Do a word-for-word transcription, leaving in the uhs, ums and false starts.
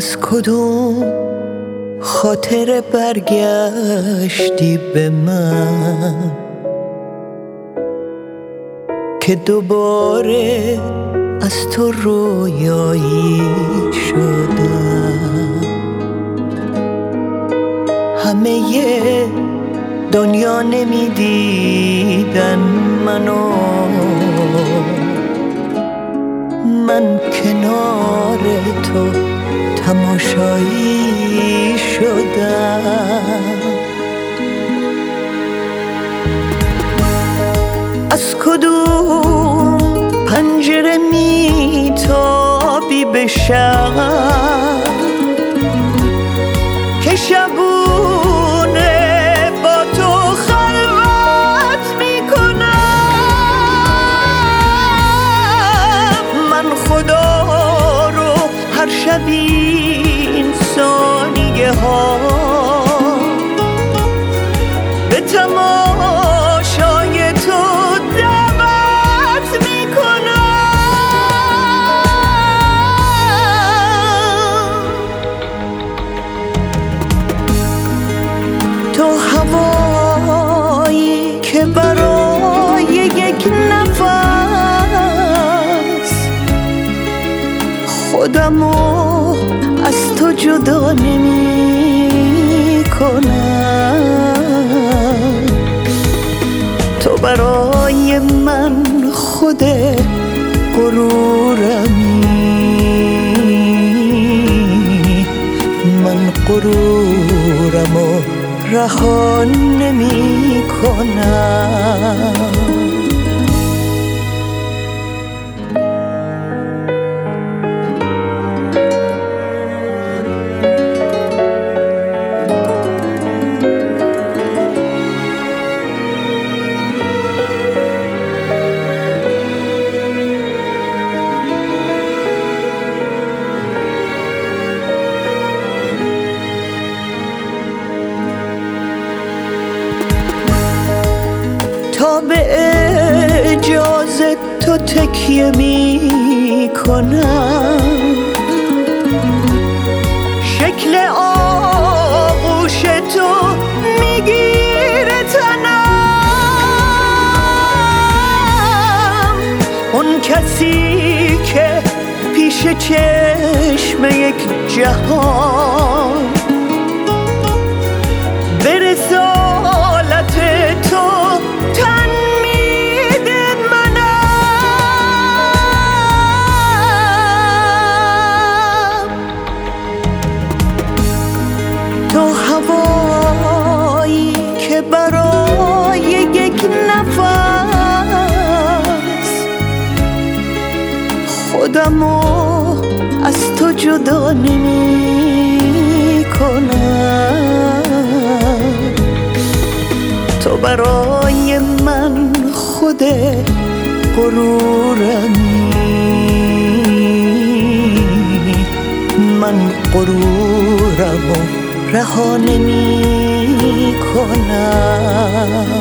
از کدوم خاطر برگشتی به من که دوباره از تو رویایی شدم؟ همه دنیا نمیدیدن منو، من کنار تو تماشایی شدم. از کدوم پنجره میتابی به شب که شبونه با تو خلوت میکنم؟ من خدا رو هر شب این ثانیه ها به تماشای تو دعوت میکنم. تو هوایی که برای یک نفس خودمو از تو جدا نمی کنم. تو برای من خود غرورمی، من غرورمو رها نمی کنم. تا به اجازه تو تکیه می کنم، شکل آغوش تو میگیره تنم. اون کسی که پیش چشم یک جهان به رسالت تو تن میده منم. تو هوایی که برای یک نفس خودمو از تو جدا نمی کنم. تو برای من خود غرورمی، من غرورمو رها نمی کنم.